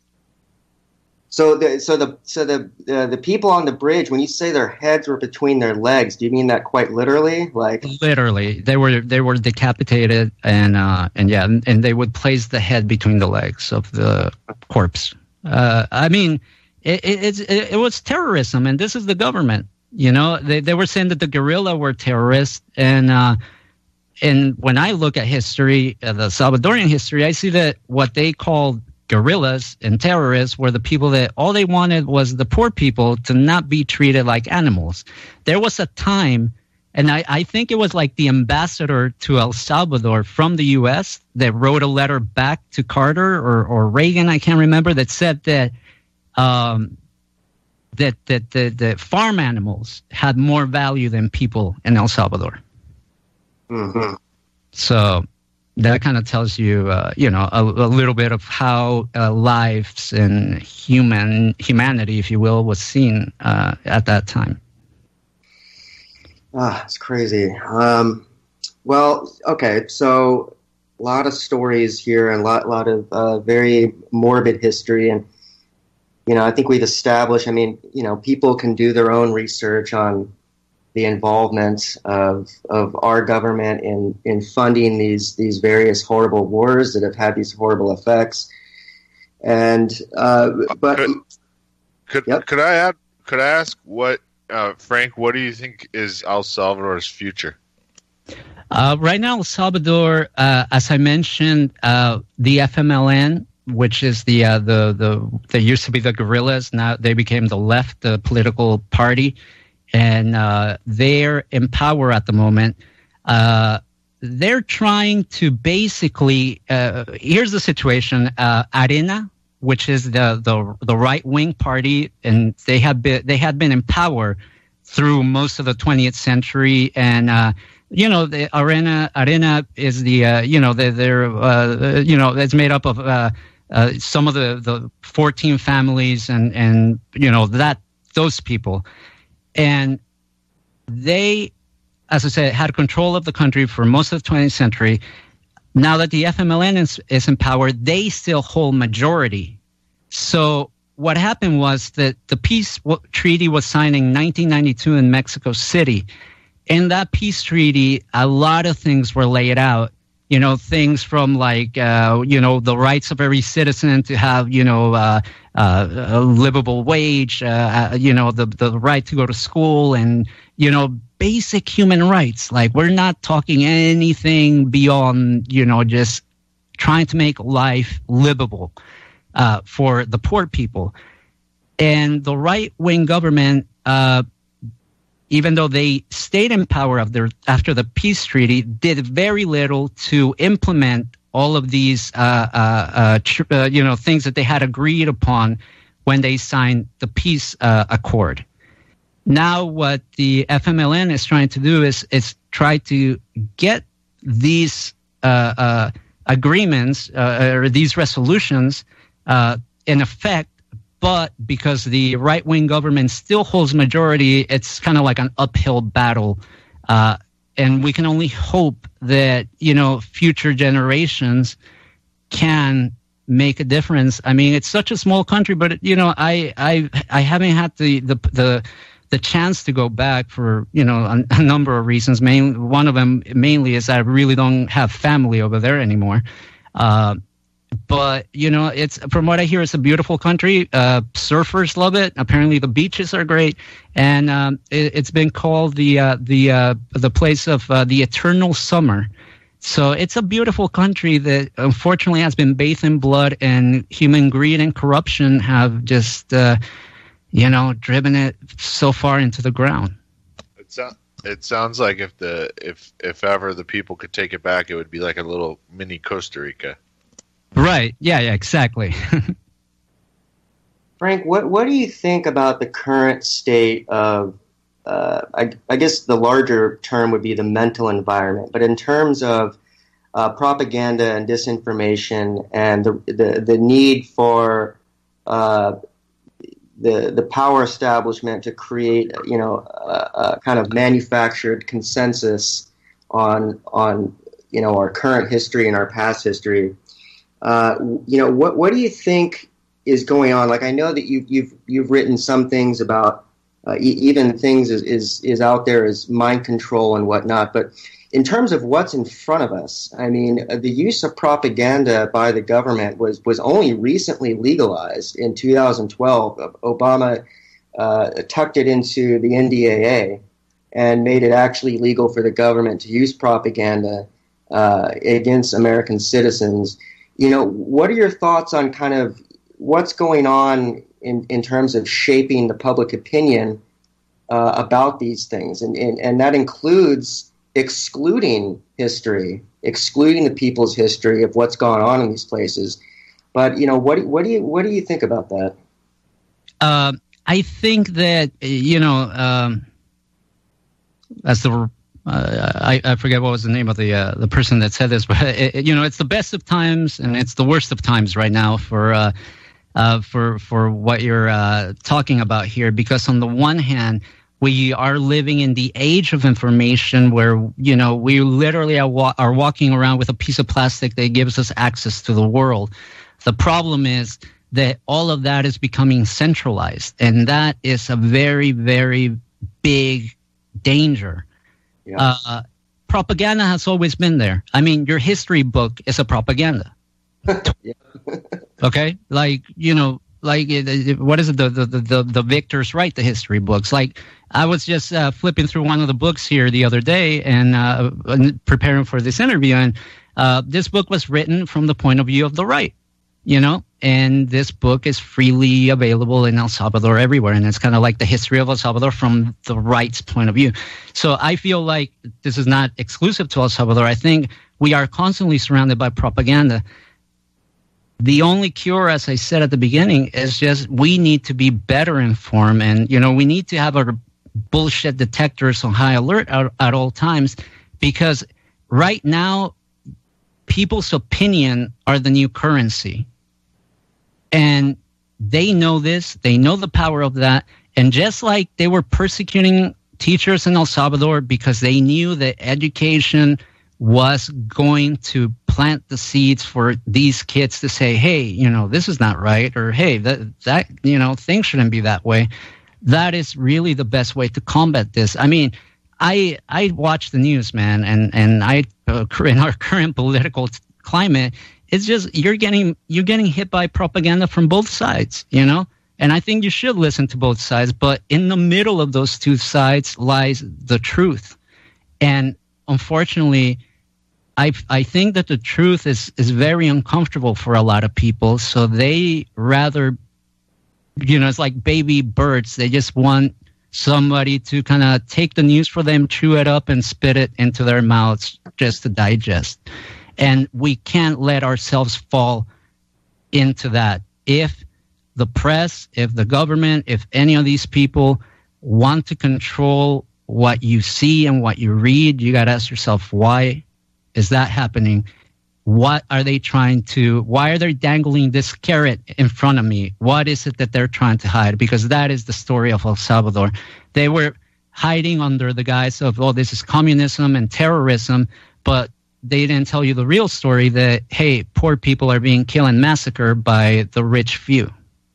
So the so the so the uh, the people on the bridge, when you say their heads were between their legs, do you mean that quite literally? Like literally, they were they were decapitated, and uh, and yeah, and, and they would place the head between the legs of the corpse. Uh, I mean, it, it, it it was terrorism, and this is the government. You know, they they were saying that the guerrilla were terrorists, and. Uh, And when I look at history, uh, the Salvadorian history, I see that what they called guerrillas and terrorists were the people that all they wanted was the poor people to not be treated like animals. There was a time, and I, I think it was like the ambassador to El Salvador from the U S that wrote a letter back to Carter or, or Reagan, I can't remember, that said that um, that that the, the farm animals had more value than people in El Salvador. Mm-hmm. So that kind of tells you, uh, you know, a, a little bit of how uh, lives and human humanity, if you will, was seen uh, at that time. Ah, it's crazy. Um, well, okay, so a lot of stories here and a lot, lot of uh, very morbid history, and you know, I think we've established. I mean, you know, people can do their own research on the involvement of of our government in, in funding these these various horrible wars that have had these horrible effects. And uh, but could could, yep. could I add? Could I ask what uh, Frank? What do you think is El Salvador's future? Uh, right now, El Salvador, uh, as I mentioned, uh, the F M L N, which is the uh, the the they used to be the guerrillas, now they became the left, the political party. And uh, they're in power at the moment. Uh, they're trying to basically, uh, here's the situation. Uh, Arena, which is the, the, the right-wing party, and they have been, they had been in power through most of the twentieth century. And, uh, you know, the Arena, Arena is the, uh, you know, they're, they're uh, you know, it's made up of uh, uh, some of the, the fourteen families and, and, you know, that those people. And they, as I said, had control of the country for most of the twentieth century. Now that the F M L N is, is in power, they still hold majority. So what happened was that the peace treaty was signed in nineteen ninety-two in Mexico City. In that peace treaty, a lot of things were laid out. You know, things from like, uh, you know, the rights of every citizen to have, you know, uh, uh, a livable wage, uh, you know, the, the right to go to school and, you know, basic human rights. Like, we're not talking anything beyond, you know, just trying to make life livable uh, for the poor people. And the right-wing government, uh, even though they stayed in power after, after the peace treaty, did very little to implement all of these, uh, uh, uh, tr- uh, you know, things that they had agreed upon when they signed the peace uh, accord. Now, what the F M L N is trying to do is is try to get these uh, uh, agreements uh, or these resolutions uh, in effect but because the right-wing government still holds majority, it's kind of like an uphill battle. Uh, and we can only hope that, you know, future generations can make a difference. I mean, it's such a small country, but, you know, I I, I haven't had the, the, the, the chance to go back for, you know, a, a number of reasons. Main, one of them mainly is I really don't have family over there anymore. Uh, But, you know, it's from what I hear, it's a beautiful country. Uh, surfers love it. Apparently the beaches are great. And um, it, it's been called the uh, the uh, the place of uh, the eternal summer. So it's a beautiful country that unfortunately has been bathed in blood, and human greed and corruption have just, uh, you know, driven it so far into the ground. It, so- it sounds like if the if if ever the people could take it back, it would be like a little mini Costa Rica. Right. Yeah, yeah, exactly. Frank, what what do you think about the current state of, uh, I, I guess the larger term would be the mental environment, but in terms of uh, propaganda and disinformation and the the, the need for uh, the the power establishment to create, you know, a, a kind of manufactured consensus on on you know our current history and our past history. Uh, you know, what what do you think is going on? Like, I know that you've you've you've written some things about uh, e- even things is, is is out there as mind control and whatnot. But in terms of what's in front of us, I mean, uh, the use of propaganda by the government was was only recently legalized in two thousand twelve. Obama uh, tucked it into the N D A A and made it actually legal for the government to use propaganda uh, against American citizens. You know, what are your thoughts on kind of what's going on in, in terms of shaping the public opinion uh, about these things? And, and and that includes excluding history, excluding the people's history of what's gone on in these places. But, you know, what, what do you what do you think about that? Uh, I think that, you know, um, as the Uh, I, I forget what was the name of the uh, the person that said this, but it, it, you know, it's the best of times and it's the worst of times right now for uh, uh, for for what you're uh, talking about here. Because on the one hand, we are living in the age of information where, you know, we literally are, wa- are walking around with a piece of plastic that gives us access to the world. The problem is that all of that is becoming centralized, and that is a very, very big danger. Yeah. Uh, propaganda has always been there. I mean, your history book is a propaganda. Okay, like, you know, like what is it? The the the the victors write the history books. Like, I was just uh, flipping through one of the books here the other day and uh, preparing for this interview, and uh, this book was written from the point of view of the right. You know, and this book is freely available in El Salvador everywhere. And it's kind of like the history of El Salvador from the right's point of view. So I feel like this is not exclusive to El Salvador. I think we are constantly surrounded by propaganda. The only cure, as I said at the beginning, is just we need to be better informed. And, you know, we need to have our bullshit detectors on high alert at, at all times, because right now, people's opinion are the new currency. And they know this. They know the power of that. And just like they were persecuting teachers in El Salvador because they knew that education was going to plant the seeds for these kids to say, hey, you know, this is not right. Or, hey, that, that you know, things shouldn't be that way. That is really the best way to combat this. I mean, I I watch the news, man, and, and I uh, in our current political t- climate, it's just you're getting you're getting hit by propaganda from both sides, you know? And I think you should listen to both sides, but in the middle of those two sides lies the truth. And unfortunately, I I think that the truth is, is very uncomfortable for a lot of people, so they rather, you know, it's like baby birds. They just want somebody to kind of take the news for them, chew it up, and spit it into their mouths just to digest. And we can't let ourselves fall into that. If the press, if the government, if any of these people want to control what you see and what you read, you got to ask yourself, why is that happening? what are they trying to, why are they dangling this carrot in front of me? What is it that they're trying to hide? Because that is the story of El Salvador. They were hiding under the guise of, oh, this is communism and terrorism, but they didn't tell you the real story that, hey, poor people are being killed and massacred by the rich few.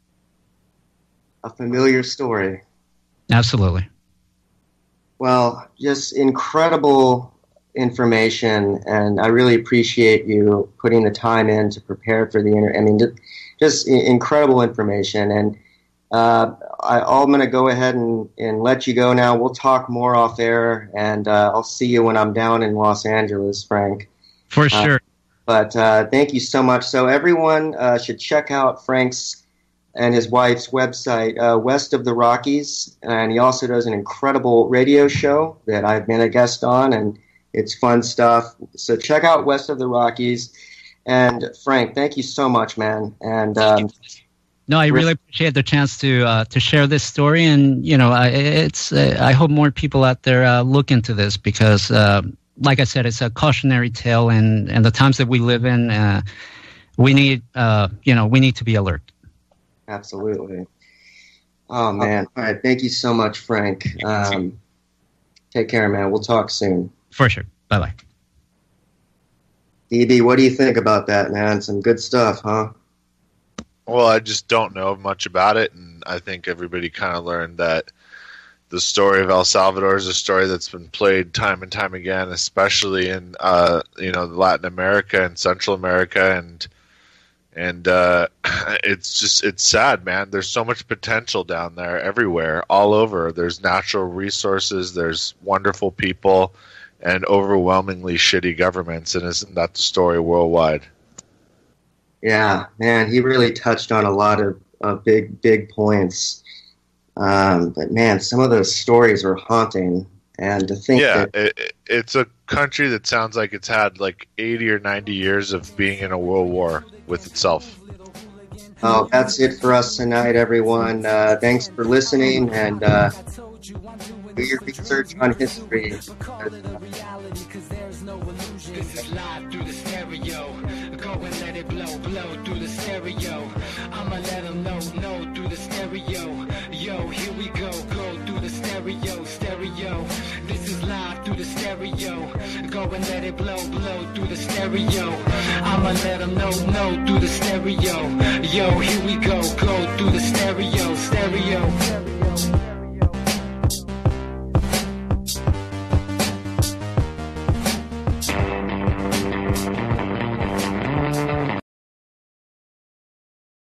A familiar story. Absolutely. Well, just incredible information, and I really appreciate you putting the time in to prepare for the interview. I mean, just, just incredible information, and uh, I, I'm going to go ahead and, and let you go now. We'll talk more off air, and uh, I'll see you when I'm down in Los Angeles, Frank. For sure. Uh, but uh, thank you so much. So everyone uh, should check out Frank's and his wife's website, uh, West of the Rockies, and he also does an incredible radio show that I've been a guest on, and it's fun stuff. So check out West of the Rockies. And Frank, thank you so much, man. And um, no, I really appreciate the chance to uh, to share this story, and you know, I, it's uh, I hope more people out there uh, look into this because, uh, like I said, it's a cautionary tale, and and the times that we live in, uh, we need uh, you know we need to be alert. Absolutely. Oh man! All right, thank you so much, Frank. Um, take care, man. We'll talk soon. For sure. Bye bye. D B, what do you think about that, man? Some good stuff, huh? Well, I just don't know much about it, and I think everybody kind of learned that the story of El Salvador is a story that's been played time and time again, especially in uh, you know Latin America and Central America, and and uh, it's just it's sad, man. There's so much potential down there, everywhere, all over. There's natural resources, there's wonderful people, and overwhelmingly shitty governments, and isn't that the story worldwide? Yeah, man, he really touched on a lot of, of big, big points. Um, but man, some of those stories are haunting, and to think yeah, that it, it's a country that sounds like it's had like eighty or ninety years of being in a world war with itself. Oh, that's it for us tonight, everyone. Uh, thanks for listening, and uh, do your research on history. This is live through the stereo. Go and let it blow, blow through the stereo. I'ma let them know, know through the stereo. Yo, here we go, go through the stereo, stereo. This is live through the stereo. Go and let it blow, blow through the stereo. I'ma let them know, know through the stereo. Yo, here we go, go through the stereo, stereo.